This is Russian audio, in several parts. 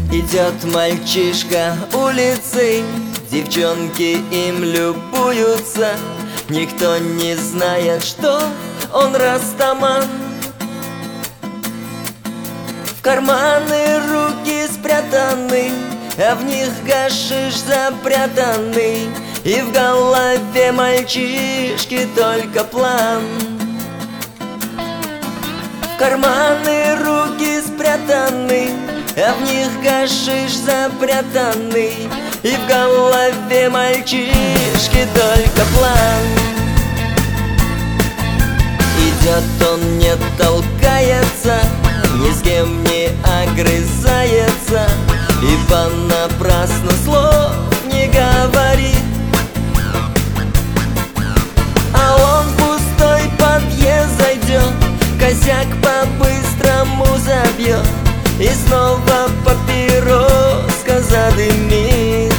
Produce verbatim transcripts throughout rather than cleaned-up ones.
Идет мальчишка улицей, девчонки им любуются. Никто не знает, что он растаман. В карманы руки спрятаны, а в них гашиш запрятанный. И в голове мальчишки только план. В карманы руки спрятаны, а в них гашиш запрятанный. И в голове мальчишки только план. Идет он, не толкается, ни с кем не огрызается, и понапрасну слов не говорит. А он в пустой подъезд зайдет, косяк по-быстрому забьет и снова папироска задымит.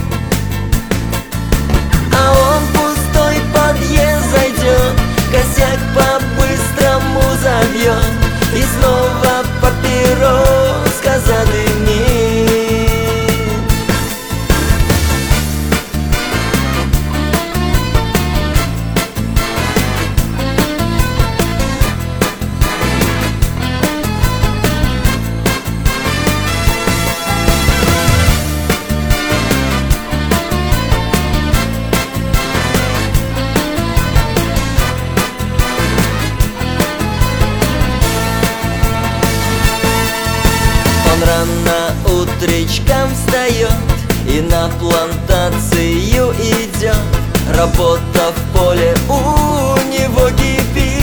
А он в пустой подъезд зайдет, косяк по-быстрому забьет и снова папироска задымит. Он рано утречком встает и на плантацию идет. Работа в поле у него кипит.